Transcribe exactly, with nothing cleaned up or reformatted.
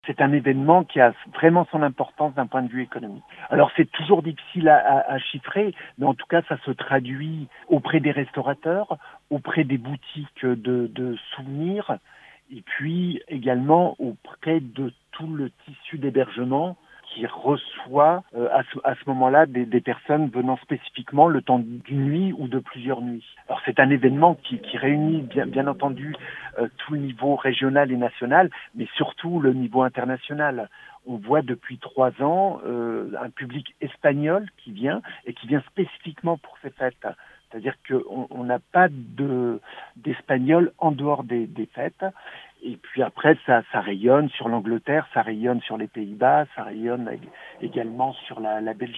C'est un événement qui a vraiment son importance d'un point de vue économique. Alors c'est toujours difficile à, à, à chiffrer, mais en tout cas ça se traduit auprès des restaurateurs, auprès des boutiques de, de souvenirs, et puis également auprès de tout le tissu d'hébergement qui reçoit euh, à ce, à ce moment-là des, des personnes venant spécifiquement le temps d'une nuit ou de plusieurs nuits. Alors c'est un événement qui, qui réunit bien, bien entendu euh, tout le niveau régional et national, mais surtout le niveau international. On voit depuis trois ans euh, un public espagnol qui vient et qui vient spécifiquement pour ces fêtes. C'est-à-dire qu'on n'a pas de, d'Espagnols en dehors des, des fêtes. Et puis après, ça, ça rayonne sur l'Angleterre, ça rayonne sur les Pays-Bas, ça rayonne également sur la, la Belgique.